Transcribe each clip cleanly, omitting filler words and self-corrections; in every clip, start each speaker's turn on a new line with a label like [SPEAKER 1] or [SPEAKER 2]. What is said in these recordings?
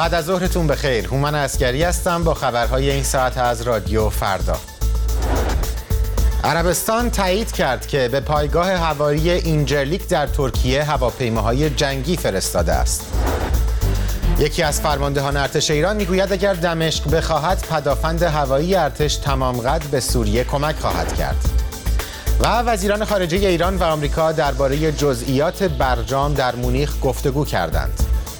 [SPEAKER 1] بعد از ظهرتون بخیر. هومن عسگری هستم با خبرهای این ساعت از رادیو فردا. عربستان تایید کرد که به پایگاه هوایی اینجرلیک در ترکیه هواپیماهای جنگی فرستاده است. یکی از فرماندهان ارتش ایران میگوید اگر دمشق بخواهد پدافند هوایی ارتش تمام قد به سوریه کمک خواهد کرد. و وزیران خارجه ایران و آمریکا درباره جزئیات برجام در مونیخ گفتگو کردند.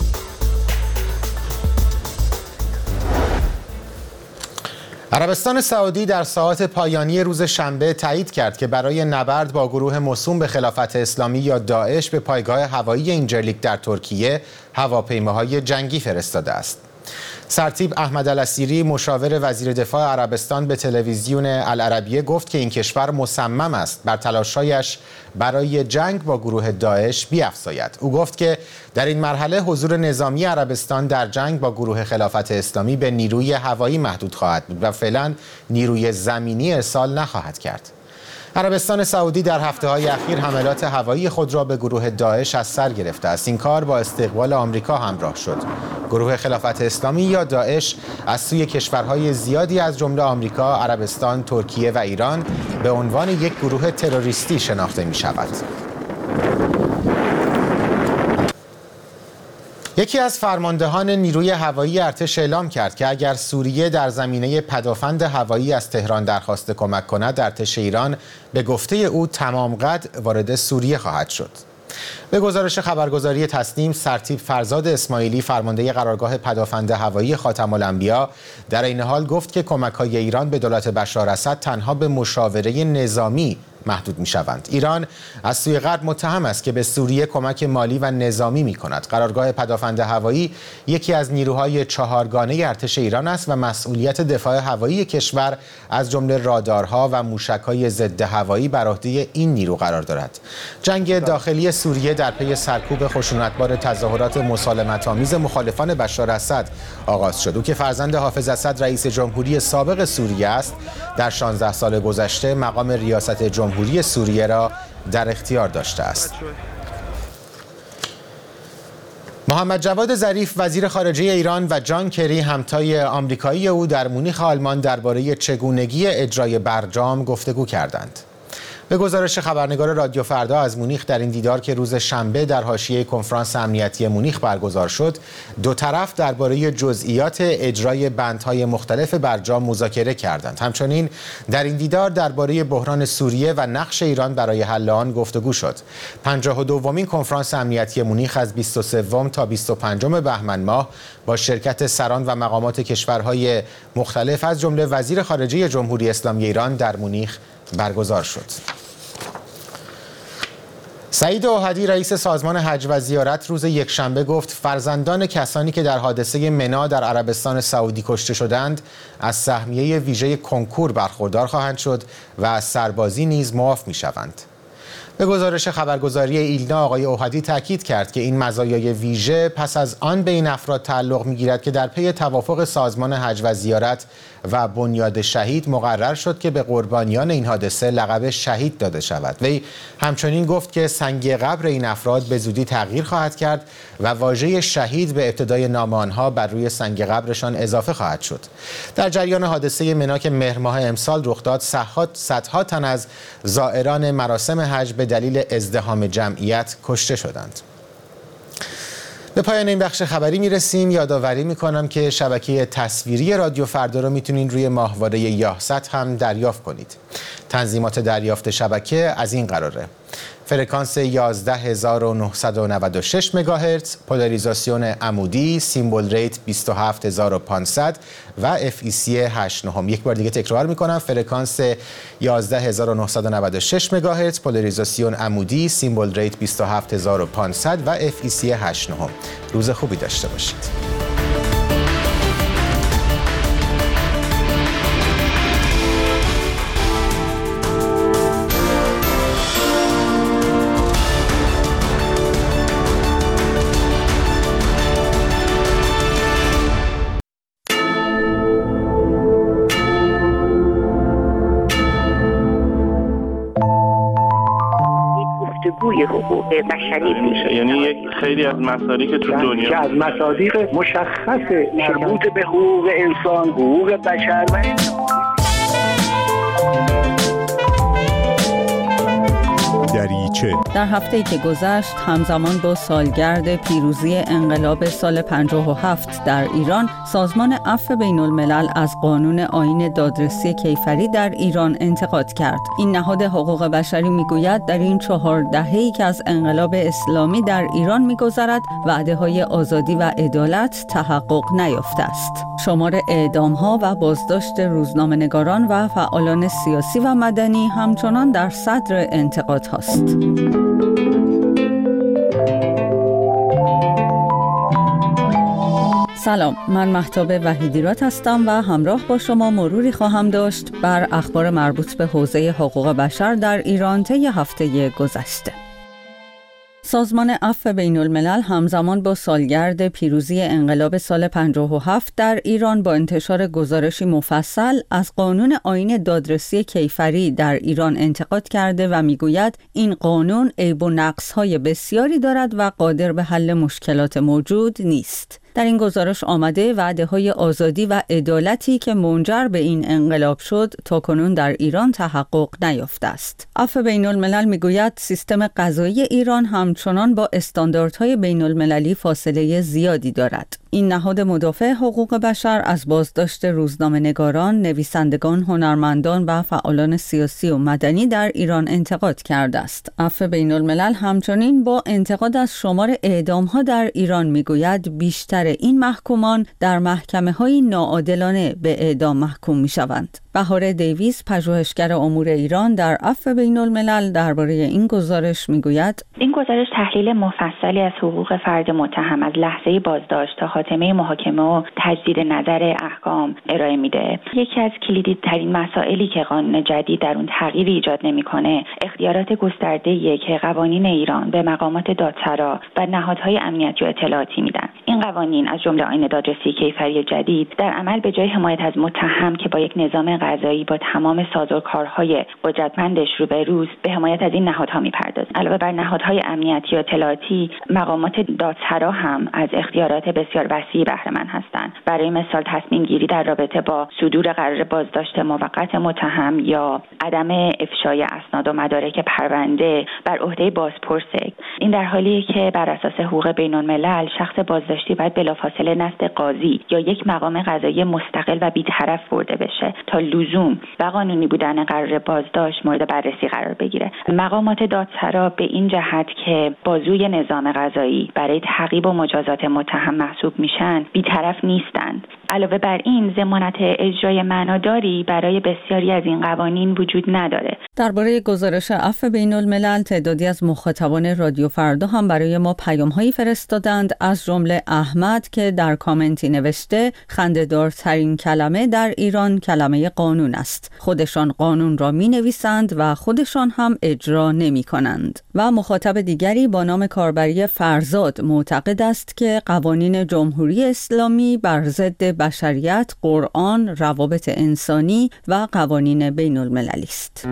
[SPEAKER 1] عربستان سعودی در ساعات پایانی روز شنبه تایید کرد که برای نبرد با گروه موسوم به خلافت اسلامی یا داعش به پایگاه هوایی اینجرلیک در ترکیه هواپیماهای جنگی فرستاده است. سرتیپ احمد الاسیری مشاور وزیر دفاع عربستان به تلویزیون العربیه گفت که این کشور مصمم است بر تلاش‌هایش برای جنگ با گروه داعش بیفزاید. او گفت که در این مرحله حضور نظامی عربستان در جنگ با گروه خلافت اسلامی به نیروی هوایی محدود خواهد بود و فعلا نیروی زمینی ارسال نخواهد کرد. عربستان سعودی در هفته‌های اخیر حملات هوایی خود را به گروه داعش از سر گرفته است. این کار با استقبال آمریکا همراه شد. گروه خلافت اسلامی یا داعش از سوی کشورهای زیادی از جمله آمریکا، عربستان، ترکیه و ایران به عنوان یک گروه تروریستی شناخته می‌شود. یکی از فرماندهان نیروی هوایی ارتش اعلام کرد که اگر سوریه در زمینه پدافند هوایی از تهران درخواست کمک کند، ارتش ایران به گفته او تمام قد وارد سوریه خواهد شد. به گزارش خبرگزاری تسنیم، سرتیپ فرزاد اسماعیلی فرمانده قرارگاه پدافند هوایی خاتم الانبیا در این حال گفت که کمک‌های ایران به دولت بشار اسد تنها به مشاوره نظامی محدود می‌شوند. ایران از سوی غرب متهم است که به سوریه کمک مالی و نظامی می‌کند. قرارگاه پدافند هوایی یکی از نیروهای چهارگانه ارتش ایران است و مسئولیت دفاع هوایی کشور از جمله رادارها و موشک‌های ضد هوایی بر عهده این نیرو قرار دارد. جنگ داخلی سوریه در پی سرکوب خشونتبار تظاهرات مسالمت‌آمیز مخالفان بشار اسد آغاز شد. او که فرزند حافظ اسد رئیس جمهوری سابق سوریه است، در 16 سال گذشته مقام ریاست جمهوری سوریه را در اختیار داشته است. محمد جواد ظریف وزیر خارجه ایران و جان کری همتای آمریکایی او در مونیخ آلمان درباره چگونگی اجرای برجام گفتگو کردند. به گزارش خبرنگار رادیو فردا از مونیخ، در این دیدار که روز شنبه در حاشیه کنفرانس امنیتی مونیخ برگزار شد، دو طرف درباره جزئیات اجرای بندهای مختلف برجام مذاکره کردند. همچنین در این دیدار درباره بحران سوریه و نقش ایران برای حل آن گفتگو شد. 52مین کنفرانس امنیتی مونیخ از 23 تا 25 بهمن ماه با شرکت سران و مقامات کشورهای مختلف از جمله وزیر خارجه جمهوری اسلامی ایران در مونیخ برگزار شد. سعید اوحدی رئیس سازمان حج و زیارت روز یکشنبه گفت فرزندان کسانی که در حادثه منا در عربستان سعودی کشته شدند از سهمیه ویژه کنکور برخوردار خواهند شد و از سربازی نیز معاف می‌شوند. به گزارش خبرگزاری ایلنا، آقای اوحدی تاکید کرد که این مزایای ویژه پس از آن به این افراد تعلق می‌گیرد که در پی توافق سازمان حج و زیارت و بنیاد شهید مقرر شد که به قربانیان این حادثه لقب شهید داده شود. وی همچنین گفت که سنگ قبر این افراد به زودی تغییر خواهد کرد و واژه شهید به ابتدای نام آنها بر روی سنگ قبرشان اضافه خواهد شد. در جریان حادثه منا که مهر ماه امسال رخ داد، صدها تن از زائران مراسم حج به دلیل ازدحام جمعیت کشته شدند. به پایان این بخش خبری میرسیم. یادآوری میکنم که شبکه تصویری رادیو فردا رو میتونین روی ماهواره یاهست هم دریافت کنید. تنظیمات دریافت شبکه از این قراره: فرکانس 11996 مگاهرتز، پولاریزاسیون عمودی، سیمبل ریت 27500 و FEC 89. یک بار دیگه تکرار میکنم: فرکانس 11996 مگاهرتز، پولاریزاسیون عمودی، سیمبل ریت 27500 و FEC 89. روز خوبی داشته باشید.
[SPEAKER 2] الگوی حقوق بشری
[SPEAKER 3] میشه. یعنی یک خیلی از مصادیق که تو دنیا
[SPEAKER 2] که از مصادیق مشخص مربوط به حقوق انسان، حقوق بشر و
[SPEAKER 4] در هفته‌ای که گذشت همزمان با سالگرد پیروزی انقلاب سال 57 در ایران، سازمان عفو بین‌الملل از قانون آیین دادرسی کیفری در ایران انتقاد کرد. این نهاد حقوق بشری میگوید در این 4 دهه‌ای که از انقلاب اسلامی در ایران میگذرد، وعده‌های آزادی و عدالت تحقق نیافته است. شمار اعدام‌ها و بازداشت روزنامه‌نگاران و فعالان سیاسی و مدنی همچنان در صدر انتقادهاست. سلام، من مهتاب وحیدیراد هستم و همراه با شما مروری خواهم داشت بر اخبار مربوط به حوزه حقوق بشر در ایران طی هفته گذشته. سازمان عفو بین‌الملل همزمان با سالگرد پیروزی انقلاب سال 57 در ایران با انتشار گزارشی مفصل از قانون آیین دادرسی کیفری در ایران انتقاد کرده و میگوید این قانون عیب و نقص‌های بسیاری دارد و قادر به حل مشکلات موجود نیست. در این گزارش آمده وعده‌های آزادی و عدالتی که منجر به این انقلاب شد تاکنون در ایران تحقق نیافته است. عفو بین‌الملل میگوید سیستم قضایی ایران همچنان با استانداردهای بین‌المللی فاصله زیادی دارد. این نهاد مدافع حقوق بشر از بازداشت روزنامه‌نگاران، نویسندگان، هنرمندان و فعالان سیاسی و مدنی در ایران انتقاد کرده است. عفو بین‌الملل همچنین با انتقاد از شمار اعدام‌ها در ایران میگوید بیشتر این محکومان در محکمه‌های ناعادلانه به اعدام محکوم می‌شوند. بهار دیویس، پژوهشگر امور ایران در عفو بین‌الملل، درباره این گزارش میگوید:
[SPEAKER 5] این گزارش تحلیل مفصلی از حقوق فرد متهم از لحظه بازداشت تا خاتمه محاکمه و تجدید نظر احکام ارائه میده. یکی از کلیدی ترین مسائلی که قانون جدید در اون تغییری ایجاد نمیکنه، اختیارات گسترده‌ای که قوانین ایران به مقامات دادسرا و نهادهای امنیتی و اطلاعاتی میدن. این قوانین از جمله آیین دادرسی کیفری جدید در عمل به جای حمایت از متهم که با یک نظام قضایی با تمام سازوکارهای قدرتمندش روبروست، به حمایت از این نهادها میپردازه. علاوه بر نهادهای امنیتی و اطلاعاتی، مقامات دادسرا هم از اختیارات بسیار وسیعی بهره مند هستند. برای مثال تصمیم گیری در رابطه با صدور قرار بازداشت موقت متهم یا عدم افشای اسناد و مدارک پرونده بر عهده بازپرسه. این در حالیه که بر اساس حقوق بین‌الملل شخص بازداشتی باید بلافاصله نزد قاضی یا یک مقام قضایی مستقل و بی‌طرف برده بشه تا لزوم و قانونی بودن قرار بازداشت مورد بررسی قرار بگیره. مقامات دادسرا به این جهت که بازوی نظام قضایی برای تعقیب و مجازات متهم محسوب میشن بی‌طرف نیستند. علاوه بر این ضمانت اجرای معناداری برای بسیاری از این قوانین وجود نداره.
[SPEAKER 4] درباره گزارش عفو بین‌الملل تعدادی از مخاطبان رادیو فردا هم برای ما پیام‌هایی فرستادند، از جمله احمد که در کامنتی نوشته خنده‌دارترین کلمه در ایران کلمه قانون است. خودشان قانون را می‌نویسند و خودشان هم اجرا نمی‌کنند. و مخاطب دیگری با نام کاربری فرزاد معتقد است که قوانین جمهوری اسلامی بر ضد بشریت، قرآن، روابط انسانی و قوانین بین‌المللی است.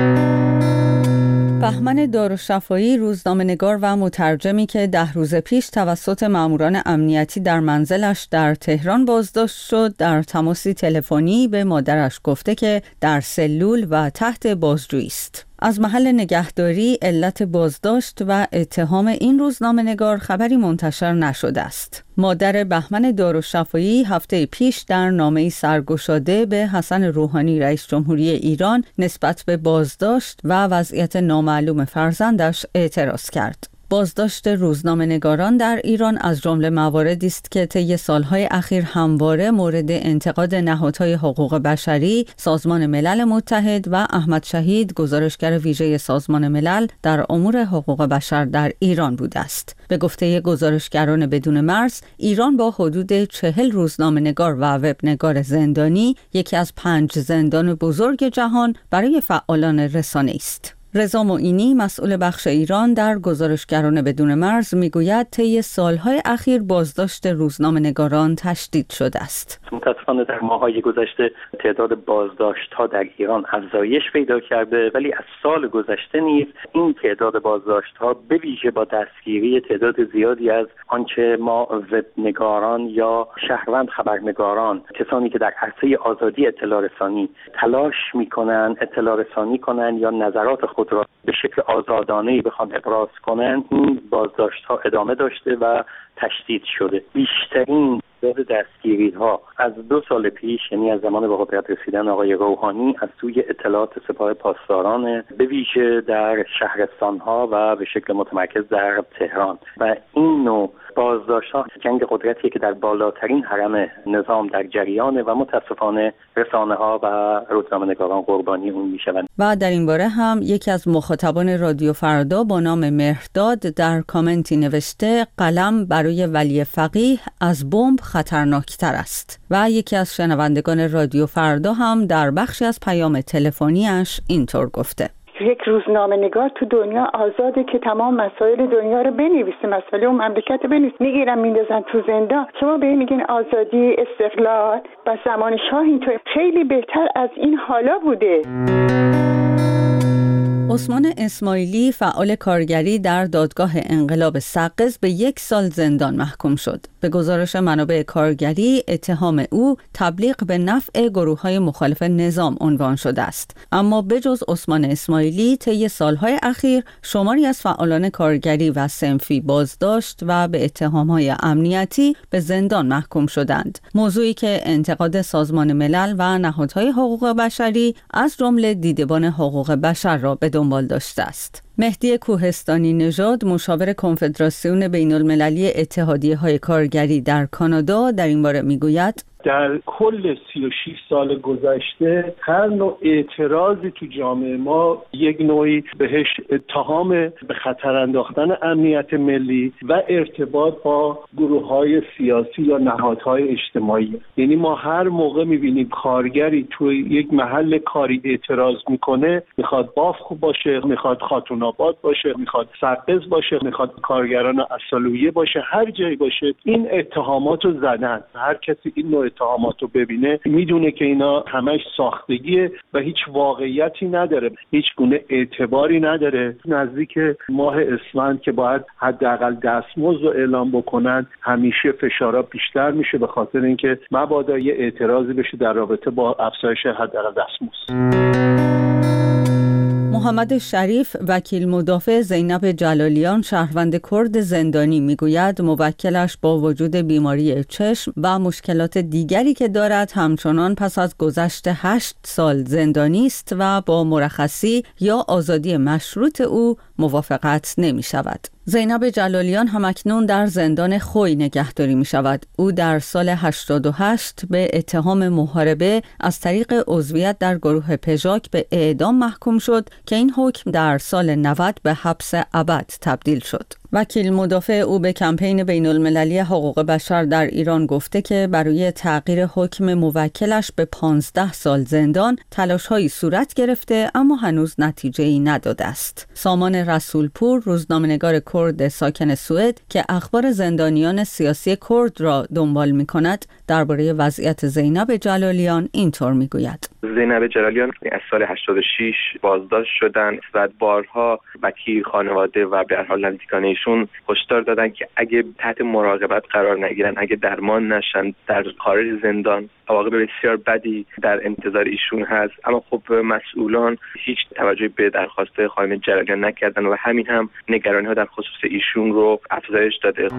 [SPEAKER 4] بهمن دارالشفایی، روزنامه‌نگار و مترجمی که 10 روز پیش توسط ماموران امنیتی در منزلش در تهران بازداشت شد، در تماسی تلفنی به مادرش گفته که در سلول و تحت بازجویی است. از محل نگهداری، علت بازداشت و اتهام این روزنامه‌نگار خبری منتشر نشده است. مادر بهمن دارالشفایی هفته پیش در نامه‌ای سرگشاده به حسن روحانی رئیس جمهوری ایران نسبت به بازداشت و وضعیت نامعلوم فرزندش اعتراض کرد. بازداشت روزنامه‌نگاران در ایران از جمله مواردی است که طی سالهای اخیر همواره مورد انتقاد نهادهای حقوق بشری، سازمان ملل متحد و احمد شهید، گزارشگر ویژه سازمان ملل در امور حقوق بشر در ایران بوده است. به گفته گزارشگران بدون مرز، ایران با حدود 40 روزنامه‌نگار و وبنگار زندانی، یکی از 5 زندان بزرگ جهان برای فعالان رسانه است. رضا معینی مسئول بخش ایران در گزارشگران بدون مرز میگوید طی سالهای اخیر بازداشت روزنامه‌نگاران تشدید شده است.
[SPEAKER 6] متاسفانه در ماه‌های گذشته تعداد بازداشت‌ها در ایران افزایش پیدا کرده، ولی از سال گذشته نیز این تعداد بازداشت‌ها به ویژه با دستگیری تعداد زیادی از آنچه ما وبنگاران یا شهروند خبرنگاران، کسانی که در عرصه آزادی اطلاع رسانی تلاش می‌کنند اطلاع رسانی کنند یا نظرات خود را به شکل آزادانه‌ای بخوان ابراز کنند، این بازداشت‌ها ادامه داشته و تشدید شده. بیشترین تعداد دستگیری‌ها از 2 سال پیش، یعنی از زمان به قدرت رسیدن آقای روحانی، از سوی اطلاعات سپاه پاسداران به ویژه در شهرستان‌ها و به شکل متمرکز در تهران و این نوع بازداشت‌ها جنگ قدرتی که در بالاترین هرم نظام در جریانه و متاسفانه رسانه‌ها و روزنامه‌نگاران قربانی اون میشوند.
[SPEAKER 4] و در این باره هم یکی از مخاطبان رادیو فردا با نام مهرداد در کامنتی نوشته قلم برای ولی فقیه از بمب خطرناکتر است. و یکی از شنوندگان رادیو فردا هم در بخشی از پیام تلفنیش اینطور گفته:
[SPEAKER 7] یک روزنامه‌نگار تو دنیا آزاده که تمام مسائل دنیا رو بنویسه، مسائل اون مملکت بنویسه. میگیرن میندازن تو زندان. شما به این میگین آزادی، استقلال؟ و زمان شاه اینطور خیلی بهتر از این حالا بوده.
[SPEAKER 4] عثمان اسماعیلی فعال کارگری در دادگاه انقلاب سقز به 1 سال زندان محکوم شد. به گزارش منابع کارگری اتهام او تبلیغ به نفع گروه‌های مخالف نظام عنوان شده است. اما بجز عثمان اسماعیلی طی سالهای اخیر شماری از فعالان کارگری و صنفی بازداشت و به اتهام‌های امنیتی به زندان محکوم شدند. موضوعی که انتقاد سازمان ملل و نهادهای حقوق بشری از جمله دیدبان حقوق بشر را به دنبال داشته است. مهدی کوهستانی نژاد مشاور کنفدراسیون بین‌المللی اتحادیه‌های کارگری در کانادا در این باره میگوید:
[SPEAKER 8] در کل 36 سال گذشته هر نوع اعتراضی تو جامعه ما یک نوعی بهش اتهام به خطر انداختن امنیت ملی و ارتباط با گروه‌های سیاسی یا نهادهای اجتماعی. یعنی ما هر موقع می‌بینیم کارگری تو یک محل کاری اعتراض میکنه، میخواد باف خوب باشه، میخواد خاتون آباد باشه، میخواد سقز باشه، میخواد کارگران اصالویه باشه، هر جایی باشه این اتهاماتو زدن. هر کسی این نوع اتهاماتو ببینه میدونه که اینا همش ساختگیه و هیچ واقعیتی نداره، هیچ گونه اعتباری نداره. نزدیک ماه اسفند که باید حداقل دستمزد رو اعلام بکنن، همیشه فشارا بیشتر میشه به خاطر اینکه مبادا یه اعتراضی بشه در رابطه با افزایش حداقل دستمزد.
[SPEAKER 4] محمد شریف وکیل مدافع زینب جلالیان شهروند کرد زندانی میگوید موکلش با وجود بیماری چشم و مشکلات دیگری که دارد همچنان پس از گذشت 8 سال زندانی است و با مرخصی یا آزادی مشروط او موافقت نمی شود. زینب جلالیان همکنون در زندان خوی نگهداری می شود. او در سال 88 به اتهام محاربه از طریق عضویت در گروه پژاک به اعدام محکوم شد که این حکم در سال 90 به حبس ابد تبدیل شد. وکیل مدافع او به کمپین بین‌المللی حقوق بشر در ایران گفته که برای تغییر حکم موکلش به 15 سال زندان تلاش‌هایی صورت گرفته اما هنوز نتیجه‌ای نداده است. سامان رسولپور روزنامه‌نگار کرد ساکن سوئد که اخبار زندانیان سیاسی کرد را دنبال می‌کند درباره وضعیت زینب جلالیان اینطور می‌گوید:
[SPEAKER 9] زینب جلالیان از سال 86 بازداشت شدند و بارها وکیل خانواده و به هر حال نزدیکان ایشون هشدار دادن که اگه تحت مراقبت قرار نگیرن، اگه درمان نشن، در خارج زندان عواقب بسیار بدی در انتظار ایشون هست. اما خب مسئولان هیچ توجهی به درخواست خانم جلالیان نکردن و همین هم نگرانی‌ها در خصوص ایشون رو افزایش داده.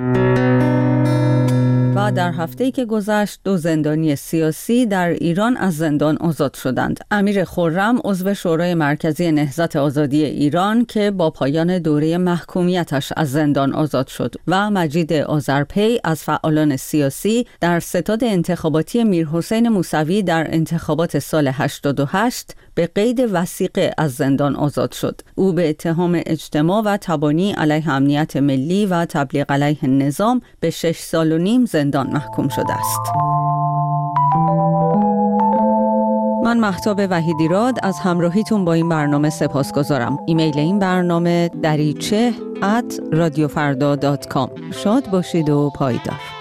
[SPEAKER 4] و در هفته‌ای که گذشت 2 زندانی سیاسی در ایران از زندان آزاد شدند. امیر خرم عضو شورای مرکزی نهضت آزادی ایران که با پایان دوره محکومیتش از زندان آزاد شد و مجید آذرپی از فعالان سیاسی در ستاد انتخاباتی میرحسین موسوی در انتخابات سال 88 به قید وثیقه از زندان آزاد شد. او به اتهام اجتماع و تبانی علیه امنیت ملی و تبلیغ علیه نظام به 6 سال و نیم زندان محکوم شده است. من مهتاب وحیدیراد از همراهیتون با این برنامه سپاسگزارم. ایمیل این برنامه دریچه@radiofarda.com. شاد باشید و پایدار.